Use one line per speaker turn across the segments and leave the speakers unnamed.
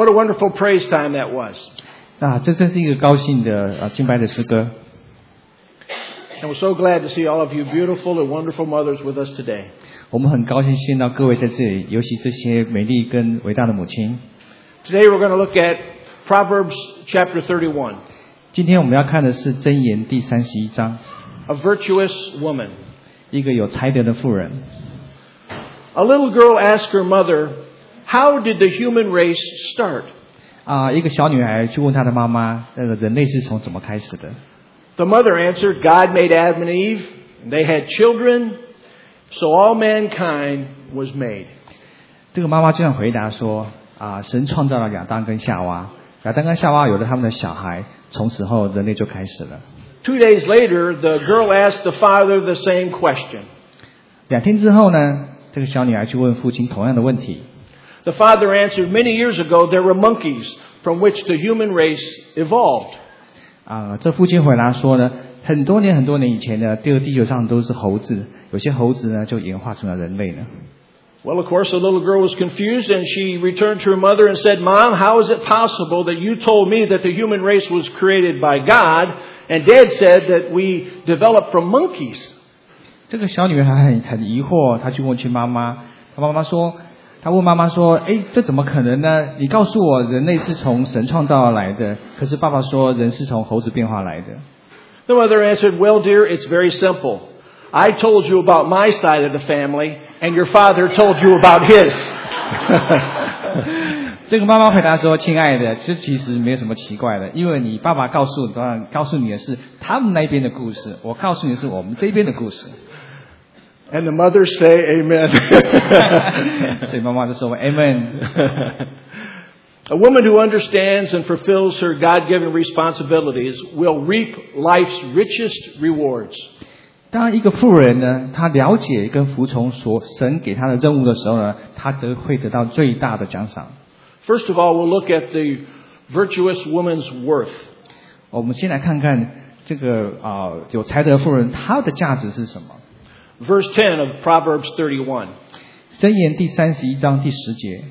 What a wonderful praise time that was.
这真是一个高兴的敬拜的诗歌。
And we're so glad to see all of you beautiful and wonderful mothers with us today.
我们很高兴见到各位在这里，尤其这些美丽跟伟大的母亲。
Today we're going to look at Proverbs chapter 31.
今天我们要看的是箴言第31章。
A virtuous woman.
一个有才德的妇人。
A little girl asked her mother, "How did the human race start?"
一个小女孩去问她的妈妈，人类是从怎么开始的？
The mother answered, "God made Adam and Eve, and they had children, so all mankind was made."
这个妈妈这样回答说：神创造了亚当跟夏娃，亚当跟夏娃有了他们的小孩，从此后人类就开始了。
2 days later, the girl asked the father the same question.
2天之后呢，这个小女孩去问父亲同样的问题。
The father answered, "Many years ago, there were monkeys from which the human race evolved."
这父亲回答说呢，很多年以前呢，这个地球上都是猴子，有些猴子呢就演化成了人类呢。
Well, of course, the little girl was confused, and she returned to her mother and said, "Mom, how is it possible that you told me that the human race was created by God, and Dad said that we developed from monkeys?"
这个小女孩很疑惑，她去问妈妈，她问妈妈说：“这怎么可能呢？你告诉我，人类是从神创造而来的，可是爸爸说人是从猴子变化来的。”
The mother answered, "Well, dear, it's very simple. I told you about my side of the family, and your father told you about his."
这个妈妈回答说：“亲爱的，这其实没有什么奇怪的，因为你爸爸告诉你的是他们那边的故事，我告诉你的是我们这边的故事。”
And the mothers say amen.
所以妈妈就说 Amen.
A woman who understands and fulfills her God-given responsibilities will reap life's richest rewards.
当一个妇人呢，她了解跟服从神给她的任务的时候呢，她会得到最大的奖赏。
First of all, we'll look at the virtuous woman's worth.
我们先来看看这个有才德的妇人，她的价值是什么
？Verse 10 of Proverbs 31.
箴言第31章第10节。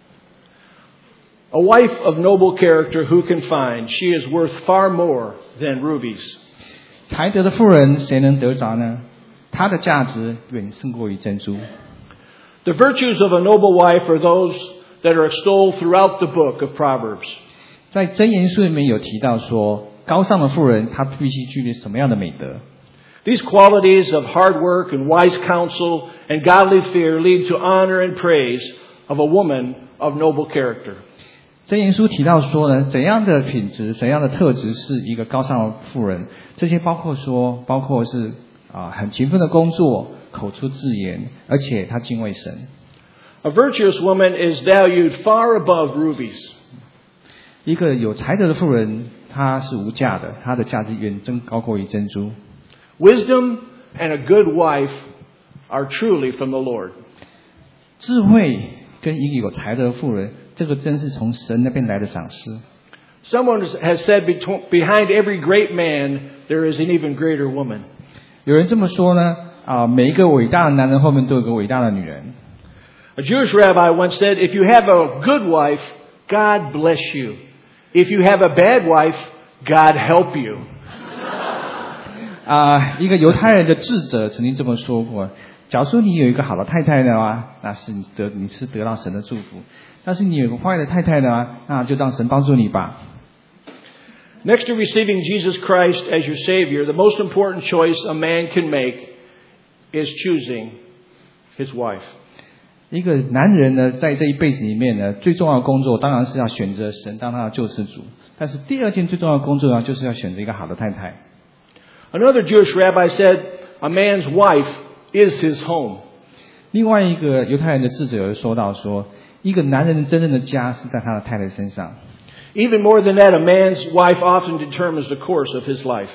A wife of noble character who can find? She is worth far more than rubies.
才德的妇人谁能得着呢？她的价值远胜过于珍珠。
The virtues of a noble wife are those that are extolled throughout the book of Proverbs.
在箴言书里面有提到说，高尚的妇人她必须具备什么样的美德？
These qualities of hard work and wise counsel and godly fear lead to honor and praise of a woman of noble character.
箴言书提到说呢，怎样的品质、怎样的特质是一个高尚的妇人？这些包括是很勤奋的工作，口出自言，而且她敬畏神。
A virtuous woman is valued far above rubies.
一个有才德的妇人，她是无价的，她的价值远高过于珍珠。
Wisdom and a good wife are truly from the Lord.
智慧跟一个有才德的妇人，这个真是从神那边来的赏赐。
Someone has said, behind every great man, there is an even greater woman.
有人这么说呢，每一个伟大的男人后面都有个伟大的女人。
A Jewish rabbi once said, "If you have a good wife, God bless you. If you have a bad wife, God help you."
一个犹太人的智者曾经这么说过：假如说你有一个好的太太的话，那是你是得到神的祝福；但是你有个坏的太太的话，那就让神帮助你吧。
Next to receiving Jesus Christ as your Savior, the most important choice a man can make is choosing his wife.
一个男人呢，在这一辈子里面呢，最重要的工作当然是要选择神当他的救世主，但是第二件最重要的工作呢，就是要选择一个好的太太。
Another Jewish rabbi said, "A man's wife is his home."
另外一个犹太人的智者有说到说，一个男人真正的家是在他的太太身上。
Even more than that, a man's wife often determines the course of his life.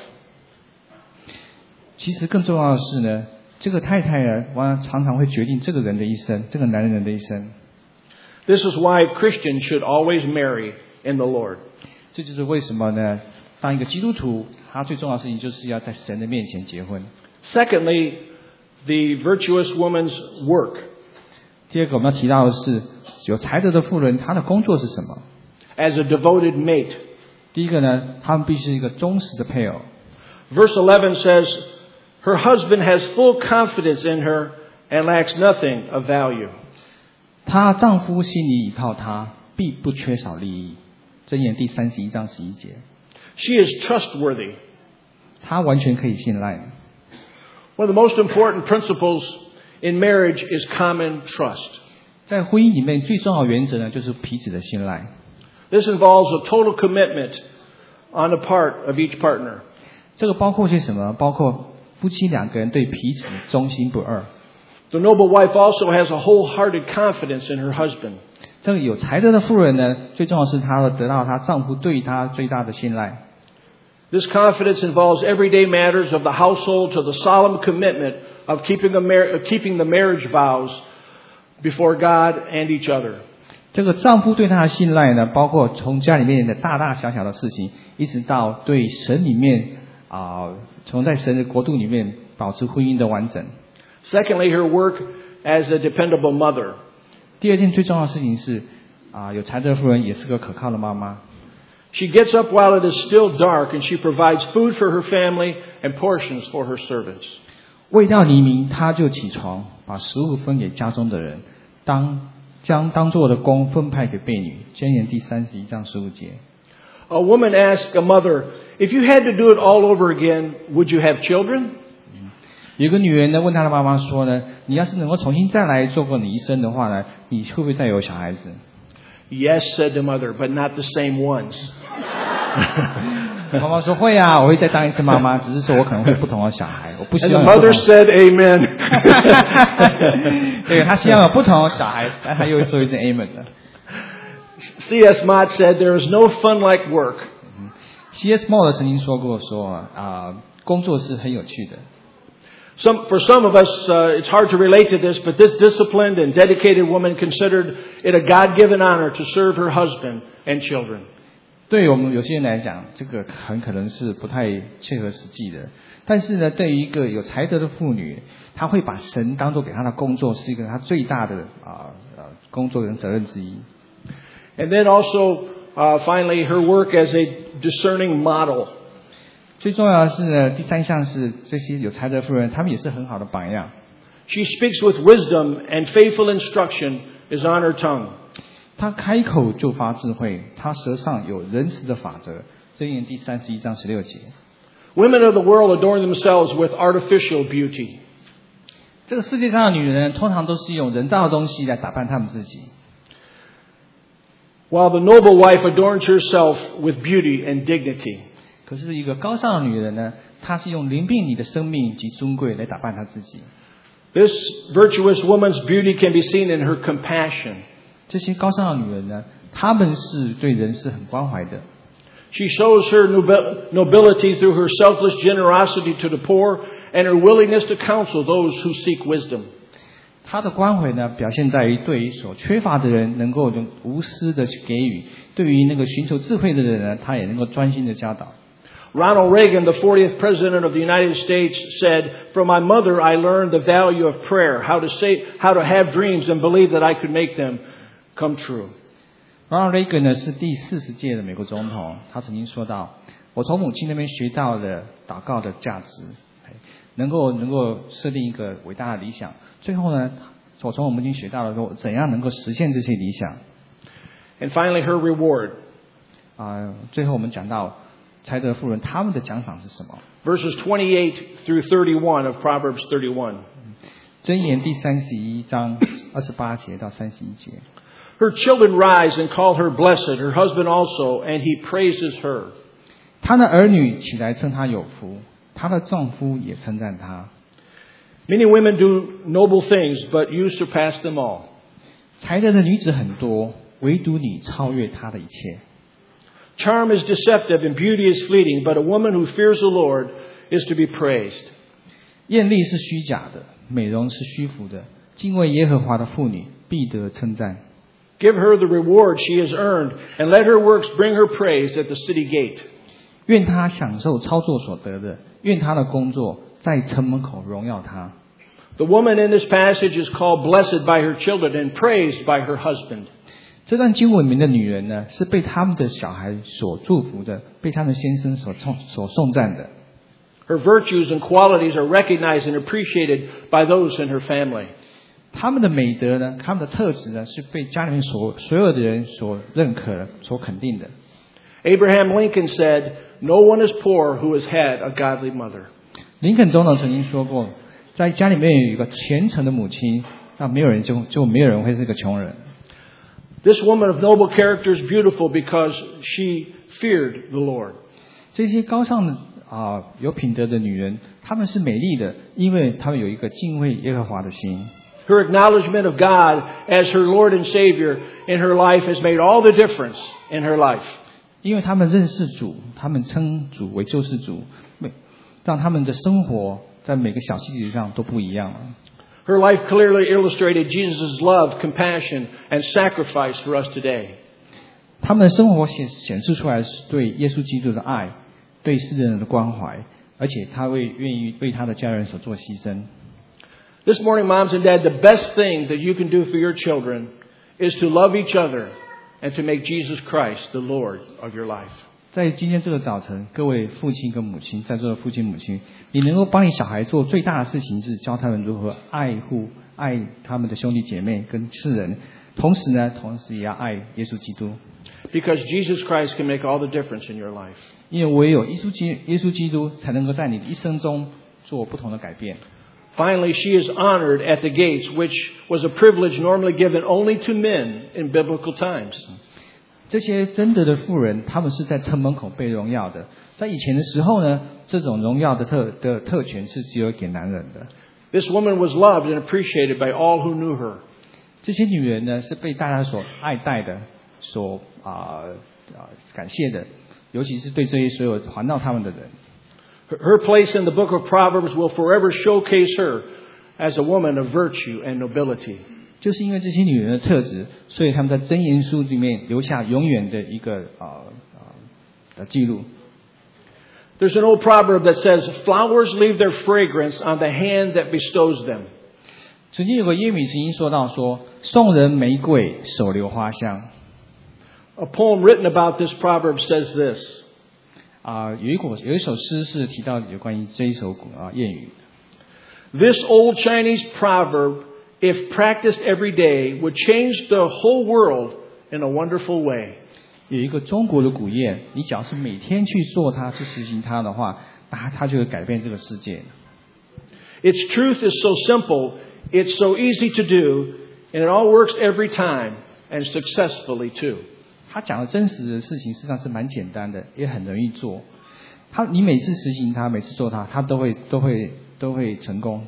其实更重要的是呢，这个太太呢，常常会决定这个人的一生，这个男人的一生。
This is why Christians should always marry in the Lord.
这就是为什么呢？当一个基督徒，他最重要的事情就是要在神的面前结婚。
Secondly, the virtuous woman's work.
第二个我们要提到的是，有才德的妇人，她的工作是什么
as a devoted mate.
第一个呢，他们必须是一个忠实的配偶。
Verse 11 says, her husband has full confidence in her and lacks nothing of value.
她丈夫心里倚靠她，必不缺少利益。箴言第31章11节。
She is trustworthy.
她完全可以信赖。
One of the most important principles in marriage is common trust.
在婚姻里面最重要的原则呢，就是彼此的信赖。
This involves a total commitment on the part of each partner.
这个包括些什么？包括夫妻两个人对彼此忠心不二。
The noble wife also has a wholehearted confidence in her husband.
这个有才德的妇人呢，最重要是她得到她丈夫对她最大的信赖。
This confidence involves everyday matters of the household to the solemn commitment of keeping the marriage vows before God and each other.
这个丈夫对她的信赖呢，包括从家里面的大大小小的事情，一直到对神里面从在神的国度里面保持婚姻的完整。
Secondly, her work as a dependable mother.
第二件最重要的事情是有才德的妇人也是个可靠的妈妈。
She gets up while it is still dark and she provides food for her family and portions for her servants.
未到黎明，她就起床，把食物分给家中的人，将当做的工分派给婢女。箴言第31章15节。
A woman asked a mother, if you had to do it all over again, would you have children?
有个女人呢问她的妈妈说呢，你要是能够重新再来做过你一生的话呢，你会不会再有小孩子？
Yes, said the mother, but not the same ones.
妈妈说会啊，我会再当一次妈妈，只是说我可能会不同的小孩，我不希
And
望
the
有不
mother
同。
said, Amen.
对，她希望有不同的小孩，但她又说一声 Amen 的。
C.S. Mott said, there is no fun like work.
C.S. Moore 曾经说过工作是很有趣的。
For some of us, it's hard to relate to this, but this disciplined and dedicated woman considered it a God-given honor to serve her husband and children.
对于我们有些人来讲，这个很可能是不太切合实际的。但是呢，对于一个有才德的妇女，她会把神当作给她的工作，是一个她最大的工作跟责任之一。
And then also, finally, her work as a discerning model.
最重要的是呢，第三项是这些有才德的妇人，她们也是很好的榜样。
She speaks with wisdom and faithful instruction is on her tongue.
她开口就发智慧，她舌上有仁慈的法则。箴言第31章16节。
Women of the world adorn themselves with artificial beauty.
这个世界上的女人通常都是用人造的东西来打扮她们自己。
While the noble wife adorns herself with beauty and dignity.
可是一个高尚的女人呢，她是用灵璧你的生命及尊贵来打扮她自己。
This virtuous woman's beauty can be seen in her compassion.
这些高尚的女人呢，她们是对人是很关怀的。
She shows her nobility through her selfless generosity to the poor and her willingness to counsel those who seek wisdom.
她的关怀呢，表现在于对于所缺乏的人能够用无私的去给予；对于那个寻求智慧的人呢，她也能够专心的教导。
Ronald Reagan, the 40th President of the United States, said, "From my mother I learned the value of prayer, how to have dreams and believe that I could make them come true."
Ronald Reagan 呢是第40届的美国总统，他曾经说到：“我从母亲那边学到了祷告的价值，能够设定一个伟大的理想。最后呢，我从我母亲学到了说怎样能够实现这些理想。”
And finally, her reward.
最后我们讲到才德妇人他们的奖赏是什么
？Verses 28 through 31 of Proverbs 31.
箴言第31章28节到31节。
Her children rise and call her blessed, her husband also, and he praises her.
她的儿女起来称她有福，她的丈夫也称赞她。
Many women do noble things, but you surpass them all.
才德的女子很多，唯独你超越她的一切。
Charm is deceptive and beauty is fleeting, but a woman who fears the Lord is to be praised.
艳丽是虚假的，美容是虚浮的，敬畏耶和华的妇女必得称赞。
Give her the reward she has earned, and let her works bring her praise at the city gate.
愿她享受操作所得的，愿她的工作在城门口荣耀她。
The woman in this passage is called blessed by her children and praised by her husband.
这段经文里面的女人呢，是被他们的小孩所祝福的，被他们先生所颂赞的。
Her virtues and qualities are recognized and appreciated by those in her family.
他们的美德呢，他们的特质呢，是被家里面所有的人所认可的、所肯定的。
Abraham Lincoln said, "No one is poor who has had a godly mother."
林肯总统曾经说过，在家里面有一个虔诚的母亲，那没有人就没有人会是个穷人。
This woman of noble character is beautiful because she feared the Lord.
这些高尚的有品德的女人，她们是美丽的，因为她们有一个敬畏耶和华的心。
Her acknowledgement of God as her Lord and Savior in her life has made all the difference in her life.
因为他们认识主，他们称主为救世主，让他们的生活在每个小细节上都不一样了。
Her life clearly illustrated Jesus' love, compassion, and sacrifice for us today.
他们的生活显示出来是对耶稣基督的爱，对世人的关怀，而且他愿意为他的家人所做牺牲。
This morning, moms and dad, the best thing that you can do for your children is to love each other and to make Jesus Christ the Lord of your life.
在今天这个早晨，各位父亲跟母亲，在座的父亲母亲，你能够帮你小孩做最大的事情是教他们如何爱他们的兄弟姐妹跟世人，同时也要爱耶稣基督。
Because Jesus Christ can make all the difference in your life.
因为唯有耶稣基督才能够在你的一生中做不同的改变。
Finally, she is honored at the gates, which was a privilege normally given only to men in biblical times.
这些真德的妇人，他们是在城门口被荣耀的。在以前的时候呢，这种荣耀的特权是只有给男人的。
This woman was loved and appreciated by all who knew her.
这些女人呢，是被大家所爱戴的，所感谢的，尤其是对这些所有环绕他们的人。
Her place in the book of Proverbs will forever showcase her as a woman of virtue and nobility.
就是因为这些女人的特质，所以他们在箴言书里面留下永远的一个的记录。
There's an old proverb that says, "Flowers leave their fragrance on the hand that bestows them."
曾经有个耶米曾经说到说，送人玫瑰，手留花香。
A poem written about this proverb says this.
有一首诗是提到有关于这一首谚语。
This old Chinese proverb, if practiced every day, would change the whole world in a wonderful way.
有一个中国的古谚，你只要是每天去做它，去实行它的话，它就会改变这个世界。
Its truth is so simple, it's so easy to do, and it all works every time, and successfully too.
他讲的真实的事情，事实上是蛮简单的，也很容易做。你每次实行它，每次做它，它都会成功。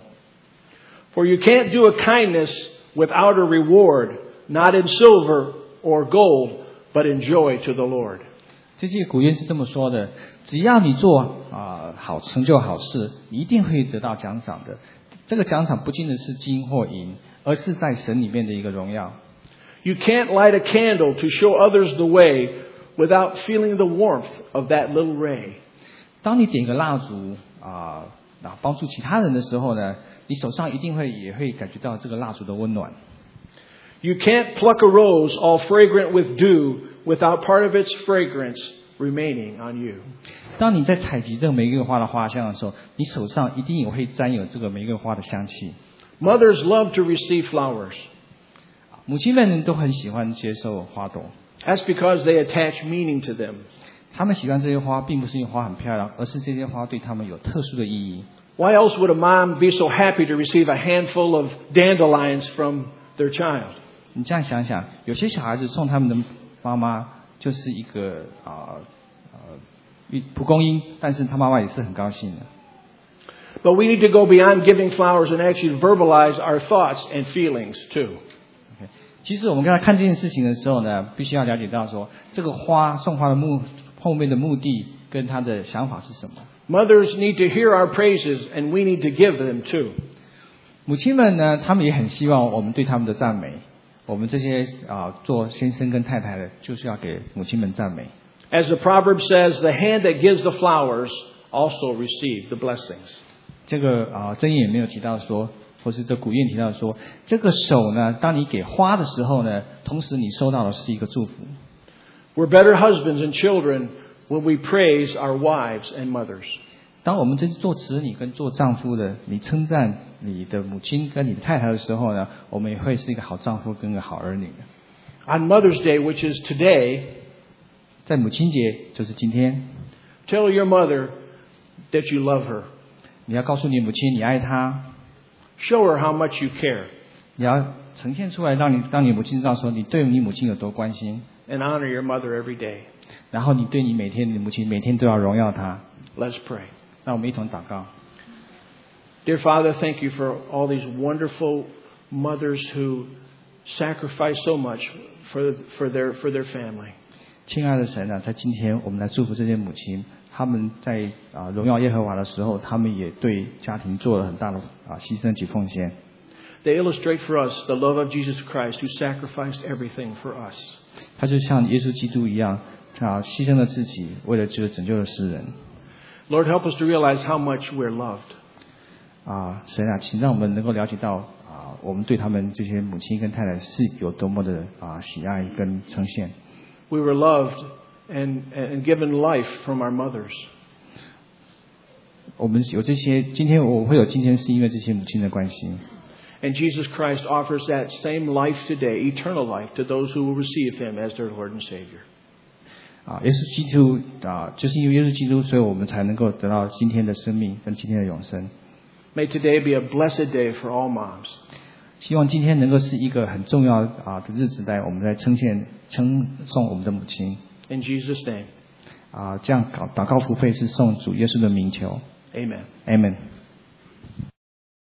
For you can't do a kindness without a reward, not in silver or gold, but in joy to the Lord.
这些古谚是这么说的：只要你做成就好事，你一定会得到奖赏的。这个奖赏不仅仅是金或银，而是在神里面的一个荣耀。
You can't light a candle to show others the way without feeling the warmth of that little ray.
当你点个蜡烛帮助其他人的时候呢，你手上一定也会感觉到这个蜡烛的温暖。
You can't pluck a rose all fragrant with dew without part of its fragrance remaining on you.
当你在采集这个玫瑰花的花香的时候，你手上一定也会沾有这个玫瑰花的香气。
Mothers love to receive flowers.
母亲们都很喜欢接受花朵。
That's because they attach meaning to them.
他们喜欢这些花，并不是因为花很漂亮，而是这些花对他们有特殊的意义。
Why else would a mom be so happy to receive a handful of dandelions from their child?
你这样想想，有些小孩子送他们的妈妈就是一个蒲公英，但是他妈妈也是很高兴的。
But we need to go beyond giving flowers and actually verbalize our thoughts and feelings too.
其实我们刚才看这件事情的时候呢，必须要了解到说，这个送花的后面的目的跟他的想法是什么。
Mothers need to hear our praises, and we need to give them too.
母亲们呢，他们也很希望我们对他们的赞美。我们这些做先生跟太太的，就是要给母亲们赞美。
As the proverb says, the hand that gives the flowers also receives the blessings.
这个箴言也没有提到说， 或是这古谚提到说，这个手呢，当你给花的时候呢，同时你收到的是一个祝福。
We're better husbands and children when we praise our wives and mothers.
当我们这是做子女跟做丈夫的，你称赞你的母亲跟你的太太的时候呢，我们也会是一个好丈夫跟一个好儿女的。
On Mother's Day, which is today,
在母亲节就是今天，
tell your mother that you love her.
你要告诉你母亲你爱她，
Show her how much you care
你要呈现出来，让你母亲知道说你对你母亲有多关心，
and honor your mother every day.
然后你对你的母亲每天都要荣耀她。
Let's pray.
让我们一同祷告。
Dear Father, thank you for all these wonderful mothers who sacrifice so much for their family.
亲爱的神啊，在今天我们来祝福这些母亲，他们在荣耀耶和华的时候，他们也对家庭做了很大的牺牲及奉献。
They illustrate for us the love of Jesus Christ who sacrificed everything for us.
他就像耶稣基督一样，牺牲了自己，为了拯救了世人。
Lord, help us to realize how much we're loved.
神啊，请让我们能够了解到我们对他们这些母亲跟太太是有多么的喜爱跟呈现。
We were loved and given life from our mothers.
我们有这些，今天我会有今天，是因为这些母亲的关系。
And Jesus Christ offers that same life today, eternal life, to those who will receive Him as their Lord and Savior.
耶稣基督就是因为耶稣基督，所以我们才能够得到今天的生命跟今天的永生。
May today be a blessed day for all moms.
希望今天能够是一个很重要的日子，在我们在称颂我们的母亲。
In Jesus' name.
这样祷告福费是奉主耶稣的名求。
Amen.
Amen.